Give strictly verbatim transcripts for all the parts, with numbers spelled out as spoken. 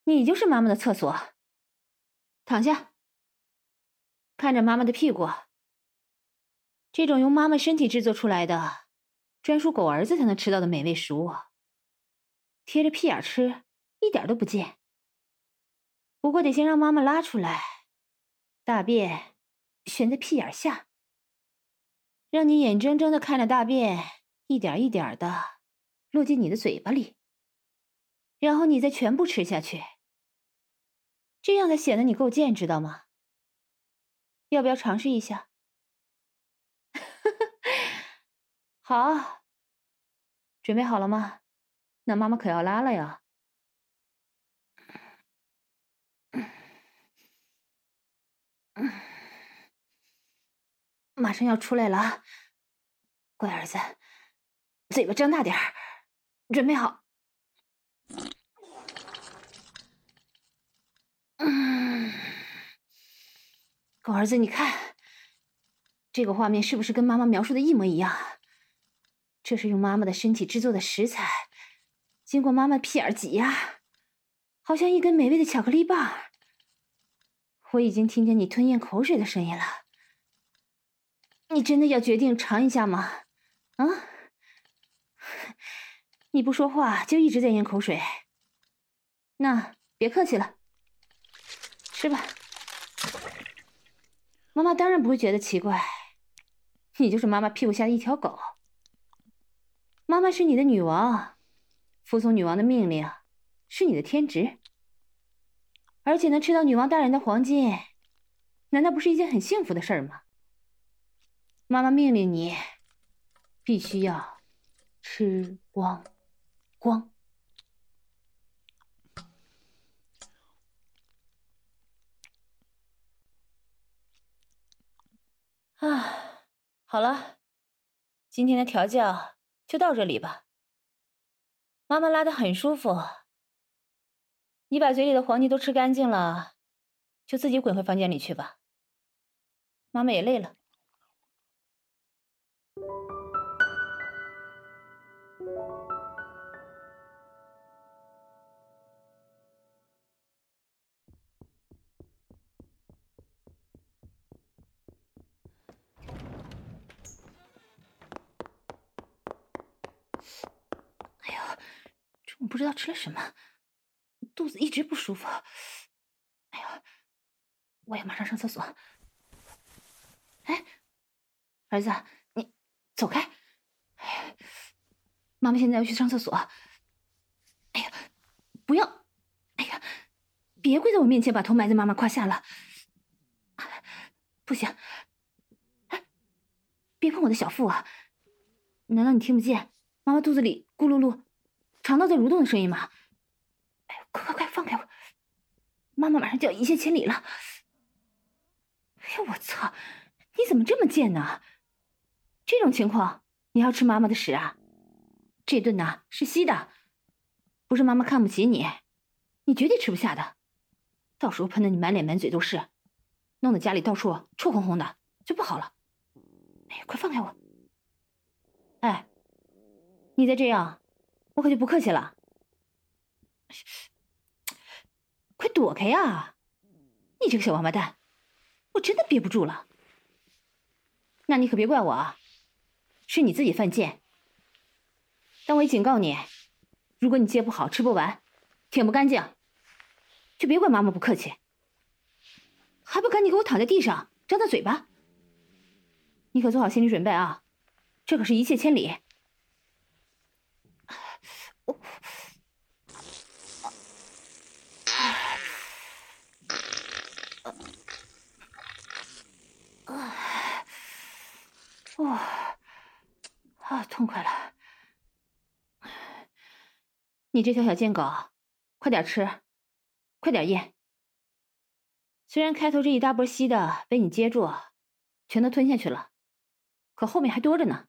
你就是妈妈的厕所。躺下，看着妈妈的屁股。这种由妈妈身体制作出来的，专属狗儿子才能吃到的美味食物，贴着屁眼吃，一点都不贱。不过得先让妈妈拉出来，大便悬在屁眼下，让你眼睁睁的看着大便一点一点的落进你的嘴巴里，然后你再全部吃下去，这样才显得你够贱，知道吗？要不要尝试一下？好，准备好了吗？那妈妈可要拉了呀。马上要出来了，乖儿子，嘴巴张大点儿，准备好。嗯，狗儿子，你看，这个画面是不是跟妈妈描述的一模一样？这是用妈妈的身体制作的食材，经过妈妈屁眼挤压，好像一根美味的巧克力棒。我已经听见你吞咽口水的声音了。你真的要决定尝一下吗？啊？你不说话就一直在咽口水，那别客气了，吃吧。妈妈当然不会觉得奇怪，你就是妈妈屁股下的一条狗。妈妈是你的女王，服从女王的命令是你的天职，而且能吃到女王大人的黄金，难道不是一件很幸福的事儿吗？妈妈命令你，必须要吃光光。啊，好了，今天的调教就到这里吧。妈妈拉得很舒服，你把嘴里的黄金都吃干净了，就自己滚回房间里去吧。妈妈也累了。哎呦，中午不知道吃了什么，肚子一直不舒服。哎呦，我要马上上厕所。哎，儿子，你走开！哎，妈妈现在要去上厕所。哎呀，不要！哎呀，别跪在我面前，把头埋在妈妈胯下了。不行！哎，别碰我的小腹啊！难道你听不见妈妈肚子里咕噜噜、肠道在蠕动的声音吗？哎呦，快快快，放开我！妈妈马上就要一泻千里了。哎呦，我操！你怎么这么贱呢？这种情况你还要吃妈妈的屎啊？这顿呢是稀的，不是妈妈看不起你，你绝对吃不下的。到时候喷得你满脸满嘴都是，弄得家里到处臭烘烘的，就不好了。哎，快放开我！哎，你再这样，我可就不客气了。快躲开呀！你这个小王八蛋，我真的憋不住了。那你可别怪我啊，是你自己犯贱。但我也警告你，如果你接不好、吃不完、舔不干净，就别怪妈妈不客气。还不赶紧给我躺在地上，张大嘴巴！你可做好心理准备啊，这可是一泻千里。我，哇，啊，痛快了！你这条小贱狗，快点吃，快点咽。虽然开头这一大波稀的被你接住，全都吞下去了，可后面还多着呢。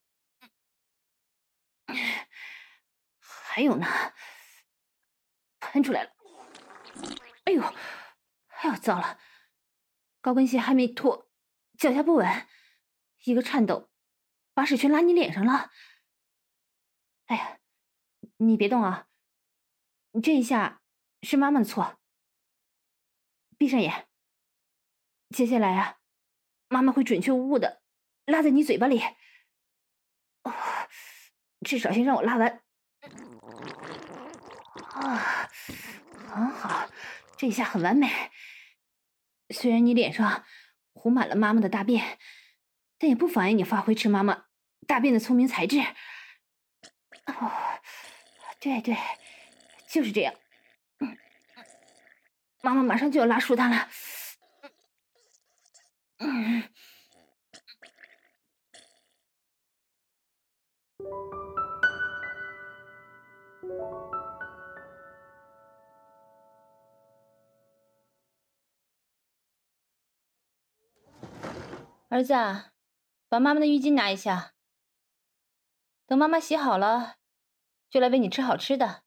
还有呢，喷出来了！哎呦，哎呦，糟了，高跟鞋还没脱，脚下不稳，一个颤抖，把屎全拉你脸上了。哎呀，你别动啊，你这一下是妈妈的错。闭上眼，接下来啊，妈妈会准确无误的拉在你嘴巴里。哦，至少先让我拉完。啊，很好，这下很完美。虽然你脸上糊满了妈妈的大便，但也不妨碍你发挥吃妈妈大便的聪明才智。哦，对对，就是这样。嗯，妈妈马上就要拉出它了。嗯。儿子，把妈妈的浴巾拿一下，等妈妈洗好了，就来喂你吃好吃的。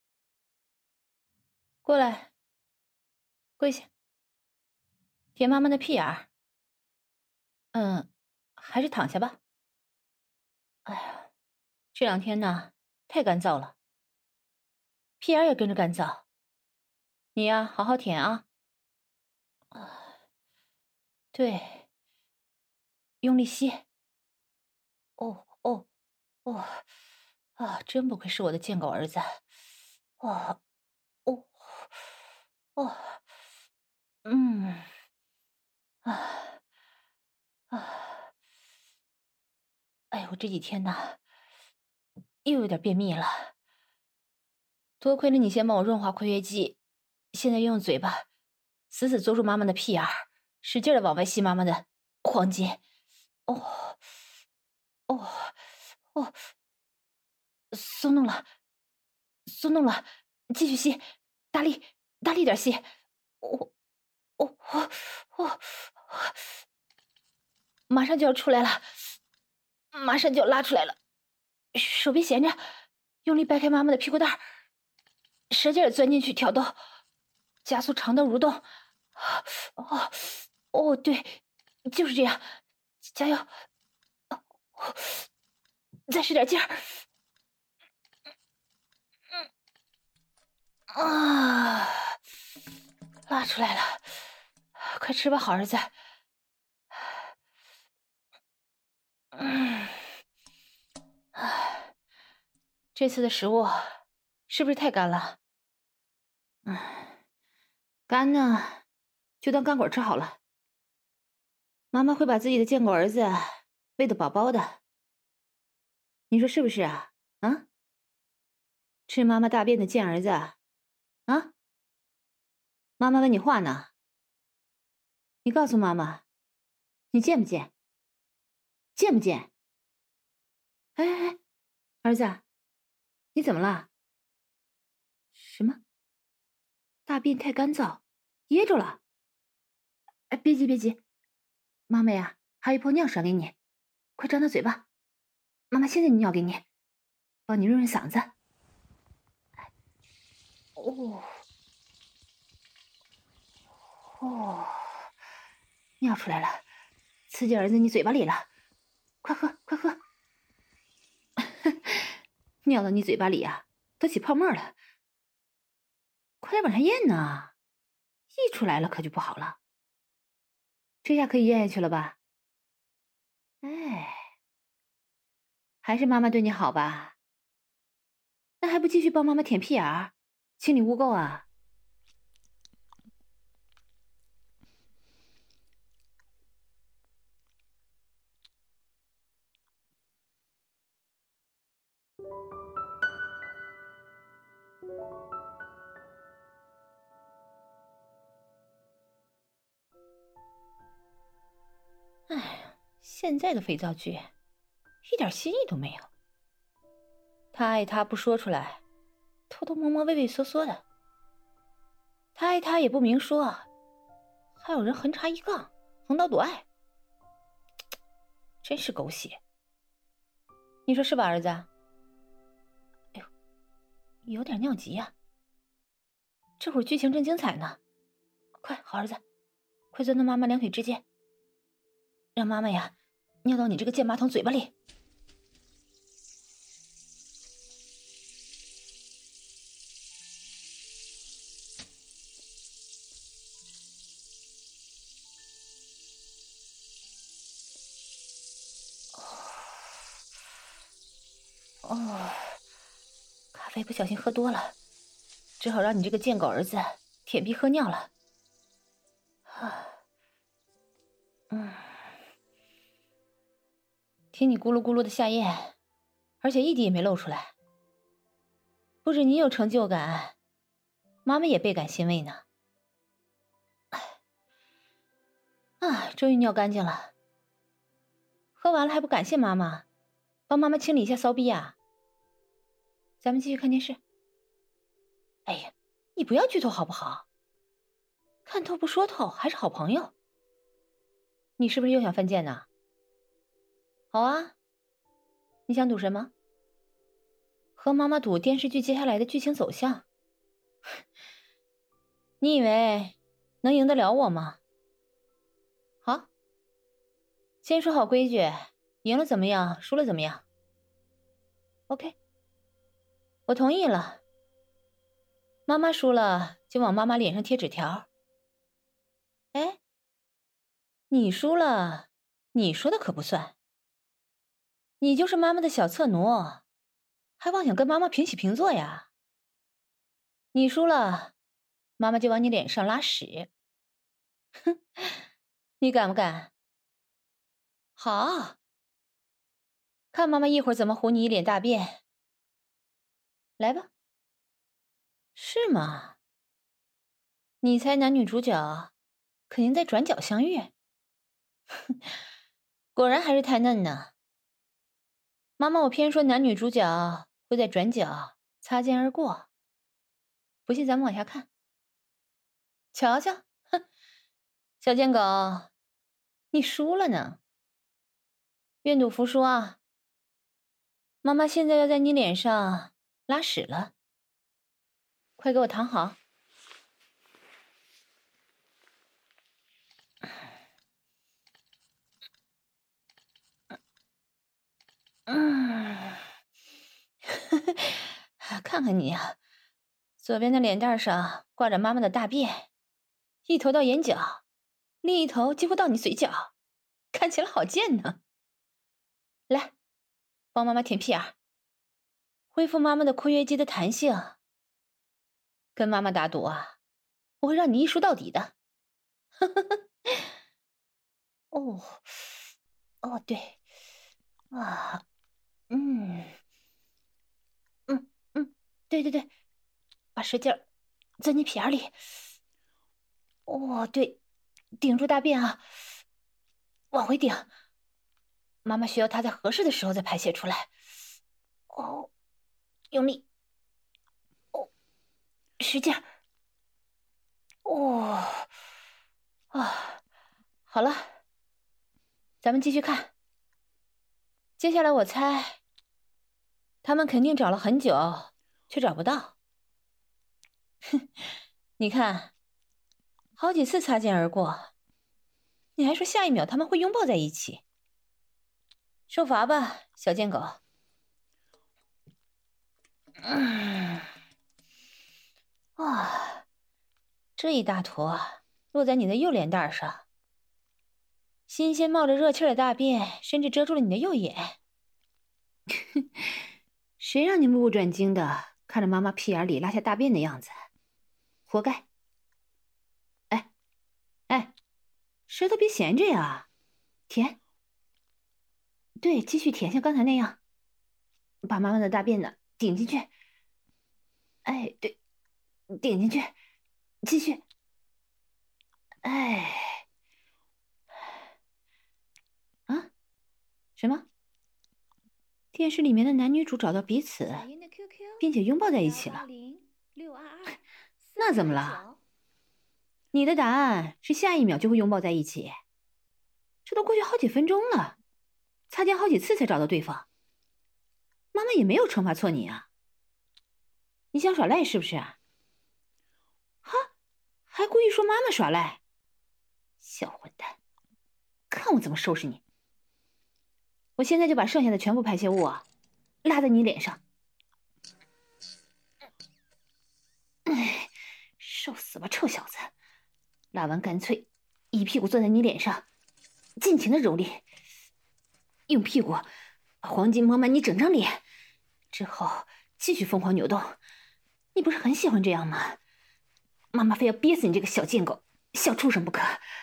过来，跪下，舔妈妈的屁眼儿。嗯，还是躺下吧。哎呀，这两天呢，太干燥了，屁眼儿也跟着干燥。你呀，好好舔啊。啊，对，用力吸。哦哦哦，啊，真不愧是我的贱狗儿子。哦哦哦，嗯，啊啊，哎，我这几天呢，又有点便秘了。多亏了你先帮我润滑括约肌，现在用嘴巴死死捉住妈妈的屁眼儿，使劲的往外吸妈妈的黄金。哦哦哦，松动了，松动了，继续吸，大力大力点吸。哦哦哦哦，马上就要出来了，马上就要拉出来了。手别闲着，用力掰开妈妈的屁股蛋儿，使劲钻进去挑逗，加速肠道蠕动。哦哦，对，就是这样，加油！哦，再使点劲儿。啊，拉出来了，快吃吧，好儿子。嗯，这次的食物是不是太干了？嗯，干呢，就当干果吃好了。妈妈会把自己的贱狗儿子喂得饱饱的，你说是不是啊？啊，吃妈妈大便的贱儿子啊！妈妈问你话呢，你告诉妈妈，你贱不贱？贱不贱？哎哎哎，儿子，你怎么了？什么？大便太干燥，噎住了？哎，别急别急，妈妈呀，还有一泡尿甩给你，快张大嘴巴，妈妈现在就尿给你，帮你润润嗓子。哦哦，尿出来了，刺进儿子你嘴巴里了，快喝快喝！尿到你嘴巴里呀、啊，都起泡沫了，快点往上咽呐！溢出来了可就不好了。这下可以咽下去了吧？哎，还是妈妈对你好吧？那还不继续帮妈妈舔屁眼儿，清理污垢啊？哎，现在的肥皂剧一点新意都没有。他爱他不说出来，偷偷摸摸、畏畏缩缩的；他爱他也不明说，还有人横插一杠，横刀夺爱，真是狗血。你说是吧，儿子？哎呦，有点尿急呀、啊！这会儿剧情正精彩呢，快，好儿子，快钻到妈妈两腿之间，让妈妈呀尿到你这个贱马桶嘴巴里。 哦，咖啡不小心喝多了，只好让你这个贱狗儿子舔逼喝尿了。啊，嗯，听你咕噜咕噜的下咽，而且一滴也没漏出来，不止你有成就感，妈妈也倍感欣慰呢。啊，终于尿干净了。喝完了还不感谢妈妈，帮妈妈清理一下骚逼啊！咱们继续看电视。哎呀，你不要剧透好不好？看透不说透，还是好朋友。你是不是又想犯贱呢？好啊，你想赌什么？和妈妈赌电视剧接下来的剧情走向。你以为能赢得了我吗？好，先说好规矩，赢了怎么样，输了怎么样 ？OK， 我同意了。妈妈输了就往妈妈脸上贴纸条。哎，你输了，你说的可不算。你就是妈妈的小侧奴，还妄想跟妈妈平起平坐呀？你输了，妈妈就往你脸上拉屎。哼，你敢不敢？好，看妈妈一会儿怎么糊你一脸大便。来吧。是吗？你猜男女主角肯定在转角相遇。果然还是太嫩呢。妈妈，我偏说男女主角会在转角擦肩而过。不信咱们往下看。瞧瞧，哼，小贱狗，你输了呢。愿赌服输啊！妈妈现在要在你脸上拉屎了，快给我躺好。嗯，看看你呀，左边的脸蛋上挂着妈妈的大便，一头到眼角，另一头几乎到你嘴角，看起来好贱呢。来，帮妈妈舔屁眼，恢复妈妈的括约肌的弹性。跟妈妈打赌啊，我会让你一输到底的。哦，哦，对，啊，嗯，嗯嗯，对对对，把舌尖在你屁眼里。哦，对，顶住大便啊，往回顶。妈妈需要它在合适的时候再排泄出来。哦，用力。哦，使劲。哦，啊，好了，咱们继续看。接下来我猜，他们肯定找了很久，却找不到。哼，你看，好几次擦肩而过，你还说下一秒他们会拥抱在一起。受罚吧，小贱狗。嗯，啊，这一大坨落在你的右脸蛋上，新鲜冒着热气的大便甚至遮住了你的右眼。谁让你目不转睛的看着妈妈屁眼里拉下大便的样子？活该！哎哎，舌头别闲着呀，舔。对，继续舔，像刚才那样，把妈妈的大便呢顶进去。哎，对，顶进去，继续。哎，啊，什么？电视里面的男女主找到彼此，并且拥抱在一起了。那怎么了？你的答案是下一秒就会拥抱在一起。这都过去好几分钟了，擦肩好几次才找到对方。妈妈也没有惩罚错你啊。你想耍赖是不是？哈，还故意说妈妈耍赖，小混蛋，看我怎么收拾你！我现在就把剩下的全部排泄物啊拉在你脸上。哎，受死吧，臭小子！拉完干脆一屁股坐在你脸上，尽情的蹂躏，用屁股把黄金蒙满你整张脸。 之后继续疯狂扭动。你不是很喜欢这样吗？妈妈非要憋死你这个小贱狗、小畜生不可。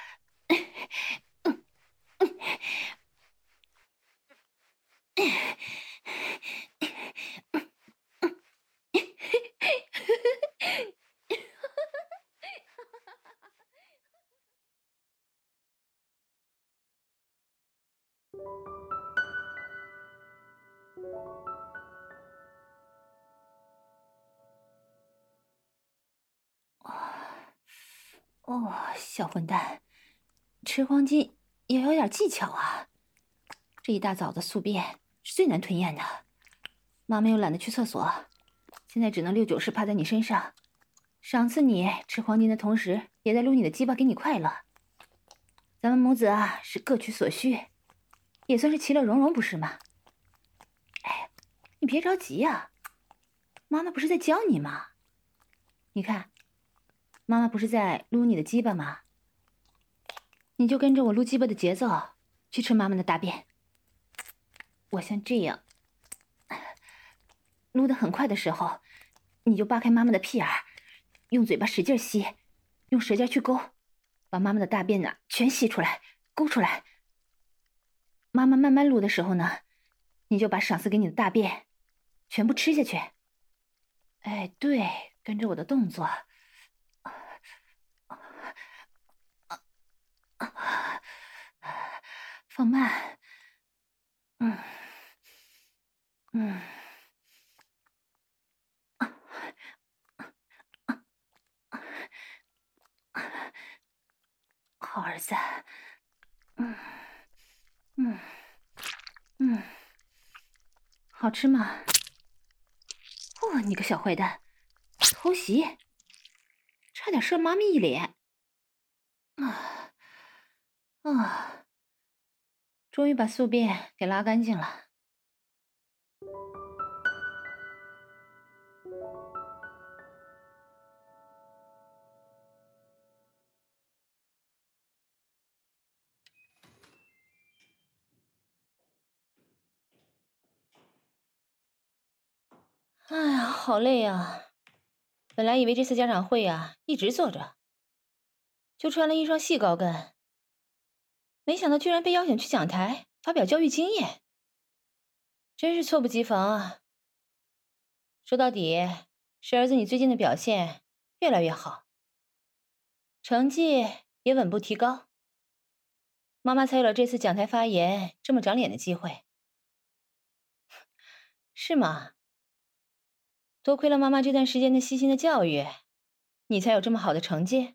哦，小混蛋，吃黄金也有点技巧啊！这一大早的宿便是最难吞咽的，妈妈又懒得去厕所，现在只能六九式趴在你身上，赏赐你吃黄金的同时，也在撸你的鸡巴给你快乐。咱们母子啊是各取所需，也算是其乐融融，不是吗？哎，你别着急呀，妈妈不是在教你吗？你看。妈妈不是在撸你的鸡巴吗？你就跟着我撸鸡巴的节奏去吃妈妈的大便。我像这样撸得很快的时候，你就扒开妈妈的屁眼，用嘴巴使劲吸，用舌尖去勾，把妈妈的大便呢全吸出来，勾出来。妈妈慢慢撸的时候呢，你就把赏赐给你的大便全部吃下去。哎，对，跟着我的动作。放慢，嗯，嗯，好儿子，嗯，嗯，嗯，好吃吗？哦，你个小坏蛋，偷袭，差点射妈咪一脸。啊啊！终于把宿便给拉干净了。哎呀，好累啊！本来以为这次家长会啊，一直坐着，就穿了一双细高跟，没想到居然被邀请去讲台发表教育经验，真是猝不及防啊！说到底，是儿子你最近的表现越来越好，成绩也稳步提高，妈妈才有了这次讲台发言这么长脸的机会。是吗？多亏了妈妈这段时间的悉心的教育，你才有这么好的成绩。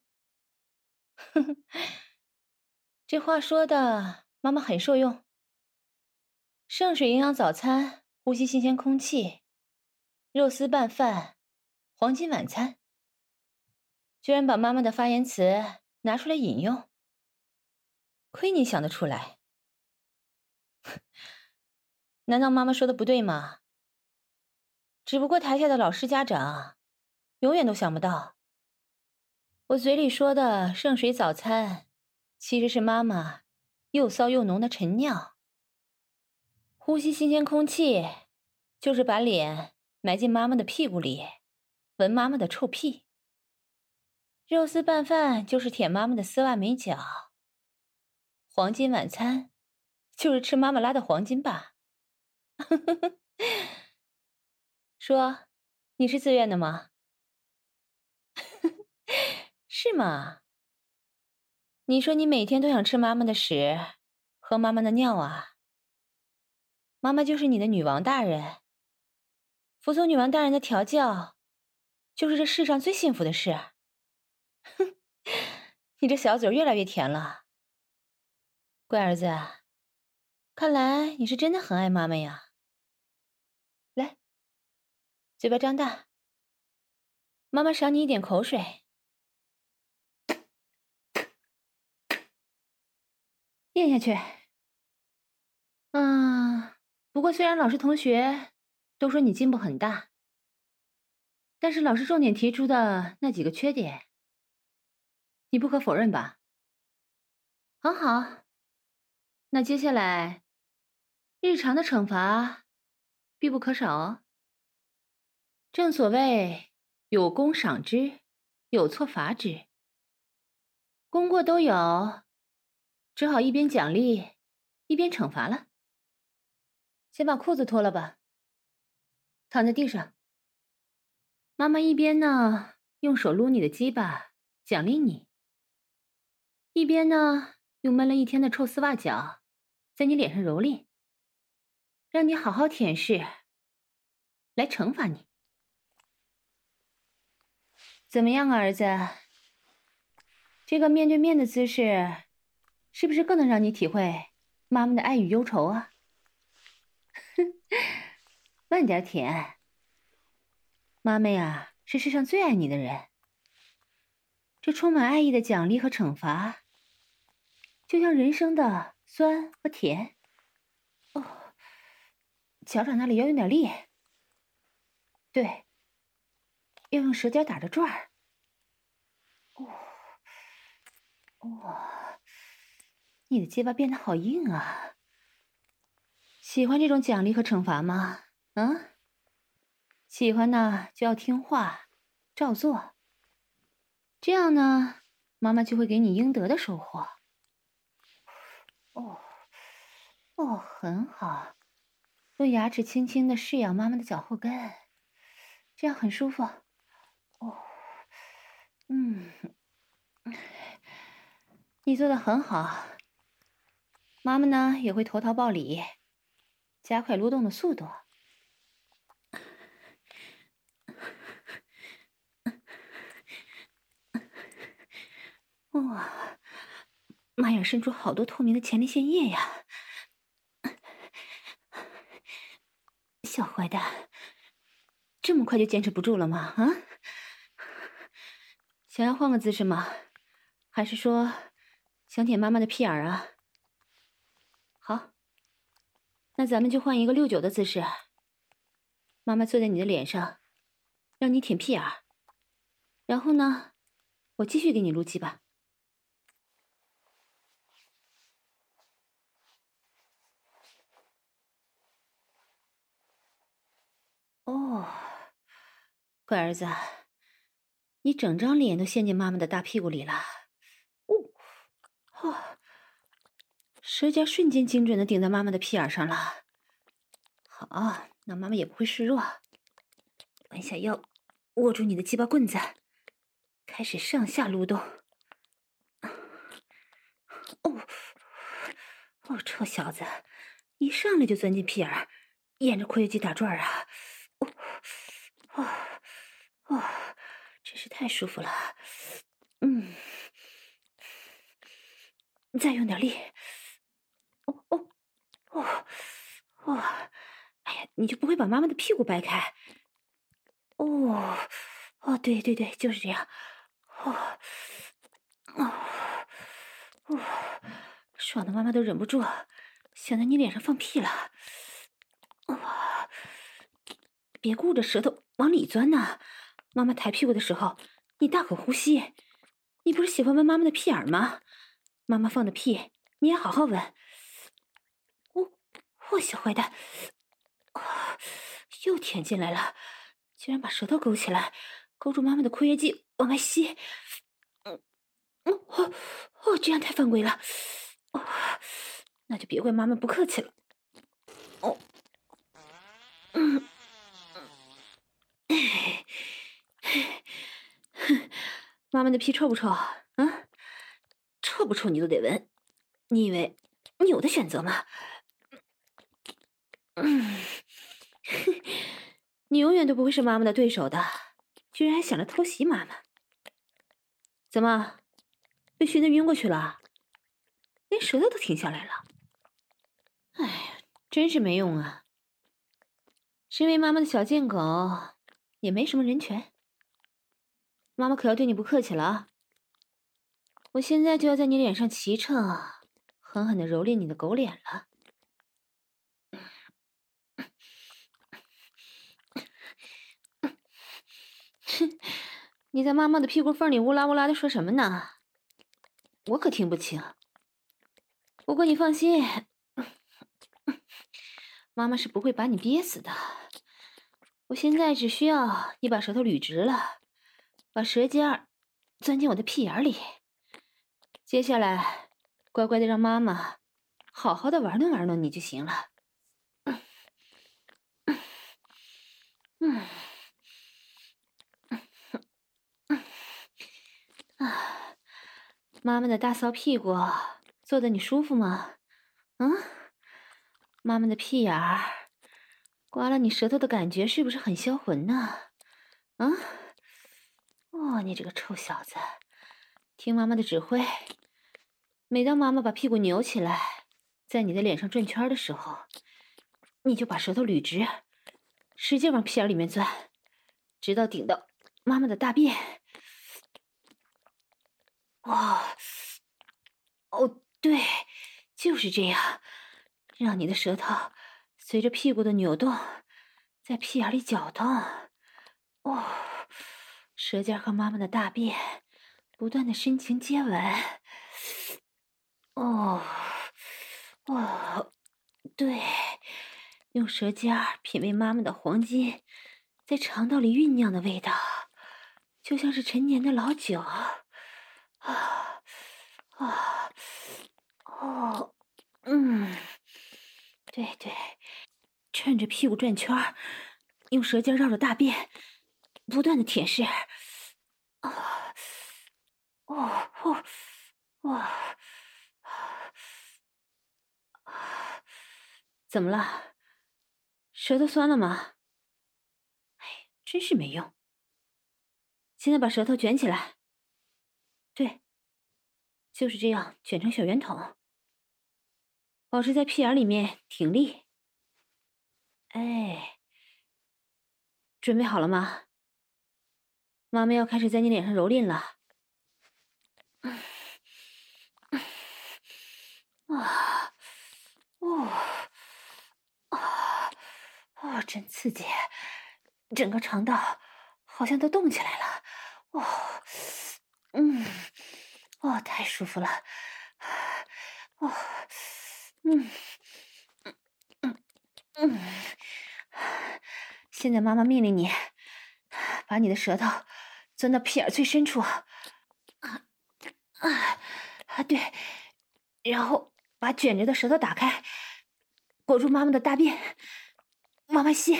这话说的，妈妈很受用。圣水营养早餐，呼吸新鲜空气，肉丝拌饭，黄金晚餐，居然把妈妈的发言词拿出来引用，亏你想得出来。难道妈妈说的不对吗？只不过台下的老师家长永远都想不到，我嘴里说的圣水早餐，其实是妈妈又骚又浓的晨尿。呼吸新鲜空气，就是把脸埋进妈妈的屁股里，闻妈妈的臭屁。肉丝拌饭就是舔妈妈的丝袜美脚。黄金晚餐就是吃妈妈拉的黄金吧。说，你是自愿的吗？是吗？你说你每天都想吃妈妈的屎，喝妈妈的尿啊？妈妈就是你的女王大人，服从女王大人的调教，就是这世上最幸福的事。哼，你这小嘴越来越甜了，乖儿子，看来你是真的很爱妈妈呀。来，嘴巴张大，妈妈赏你一点口水。咽下去。嗯，不过虽然老师同学都说你进步很大，但是老师重点提出的那几个缺点，你不可否认吧？很好，那接下来日常的惩罚必不可少哦。 正所谓有功赏之，有错罚之，功过都有，只好一边奖励一边惩罚了。先把裤子脱了吧，躺在地上。妈妈一边呢用手撸你的鸡巴奖励你，一边呢用闷了一天的臭丝袜脚在你脸上蹂躏，让你好好舔舐，来惩罚你。怎么样啊，儿子？这个面对面的姿势，是不是更能让你体会妈妈的爱与忧愁啊？慢点舔，妈妈呀，是世上最爱你的人。这充满爱意的奖励和惩罚，就像人生的酸和甜。哦，脚掌那里要用点力。对，要用舌尖打着转儿。哦，哇，你的结巴变得好硬啊！喜欢这种奖励和惩罚吗？啊？喜欢呢，就要听话，照做。这样呢，妈妈就会给你应得的收获。哦，哦，很好。用牙齿轻轻的舐痒妈妈的脚后跟，这样很舒服。哦，嗯，你做的很好。妈妈呢也会投桃报李，加快撸动的速度。哇，妈呀，渗出好多透明的前列腺液呀！小坏蛋，这么快就坚持不住了吗？啊？想要换个姿势吗？还是说想舔妈妈的屁眼儿啊？好，那咱们就换一个六九的姿势。妈妈坐在你的脸上，让你舔屁眼儿，然后呢，我继续给你撸鸡巴。哦，乖儿子，你整张脸都陷进妈妈的大屁股里了。哦，哦，舌尖瞬间精准的顶在妈妈的屁眼上了。好，那妈妈也不会示弱。弯下腰，握住你的鸡巴棍子，开始上下撸动。哦，哦，臭小子，一上来就钻进屁眼儿，沿着括约肌打转啊！哦，哦，哦，真是太舒服了。嗯，再用点力。哦哦哦哦！哎呀，你就不会把妈妈的屁股掰开？哦哦，对对对，就是这样。哦哦哦，爽的妈妈都忍不住想在你脸上放屁了。哇！别顾着舌头往里钻呐，妈妈抬屁股的时候，你大口呼吸。你不是喜欢闻妈妈的屁眼吗？妈妈放的屁，你也好好闻。哦，哦，小坏蛋，哦，又舔进来了，居然把舌头勾起来，勾住妈妈的括约肌往外吸。嗯，哦哦，这样太犯规了。哦，那就别怪妈妈不客气了。哦，嗯。妈妈的屁臭不臭啊？臭不臭你都得闻，你以为你有的选择吗？嗯，你永远都不会是妈妈的对手的，居然还想着偷袭妈妈。怎么，被熏得晕过去了？连舌头都停下来了。哎呀，真是没用啊！身为妈妈的小贱狗，也没什么人权。妈妈可要对你不客气了啊！我现在就要在你脸上骑乘，狠狠的蹂躏你的狗脸了。哼，你在妈妈的屁股缝里乌拉乌拉的说什么呢？我可听不清。不过你放心，妈妈是不会把你憋死的。 我现在只需要你把舌头捋直了，把舌尖儿钻进我的屁眼里。接下来，乖乖的让妈妈好好的玩弄玩弄你就行了。嗯，啊，妈妈的大骚屁股坐得你舒服吗？嗯，妈妈的屁眼儿刮了你舌头的感觉是不是很销魂呢？啊，哦，你这个臭小子，听妈妈的指挥。每当妈妈把屁股扭起来，在你的脸上转圈的时候，你就把舌头捋直，使劲往屁眼里面钻，直到顶到妈妈的大便。哇，哦，对，就是这样，让你的舌头随着屁股的扭动，在屁眼里搅动。哦，舌尖和妈妈的大便不断的深情接吻。哦，哦，对，用舌尖品味妈妈的黄金在肠道里酝酿的味道，就像是陈年的老酒。啊啊哦，嗯，对对，趁着屁股转圈儿，用舌尖绕着大便，不断的舔舐。啊，哦哦，哇，怎么了？舌头酸了吗？哎，真是没用。现在把舌头卷起来。对，就是这样，卷成小圆筒，保持在屁眼里面挺立。哎，准备好了吗？妈妈要开始在你脸上蹂躏了。啊，哦，啊，哦，真刺激！整个肠道好像都动起来了。哦，嗯，哦，太舒服了。哦，嗯，嗯嗯，现在妈妈命令你，把你的舌头钻到屁眼最深处。啊啊啊！对，然后把卷着的舌头打开，裹住妈妈的大便。妈妈吸，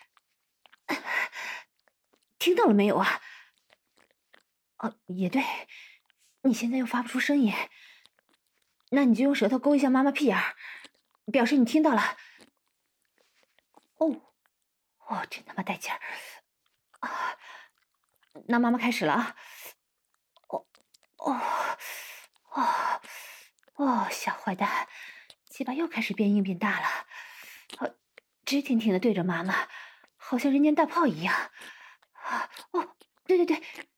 听到了没有啊？哦，也对，你现在又发不出声音，那你就用舌头勾一下妈妈屁眼儿，表示你听到了。哦，哦，真他妈带劲儿！啊，那妈妈开始了啊！哦，哦，哦，哦，小坏蛋，鸡巴又开始变硬变大了，哦，直挺挺的对着妈妈，好像人间大炮一样。啊，哦，对对对，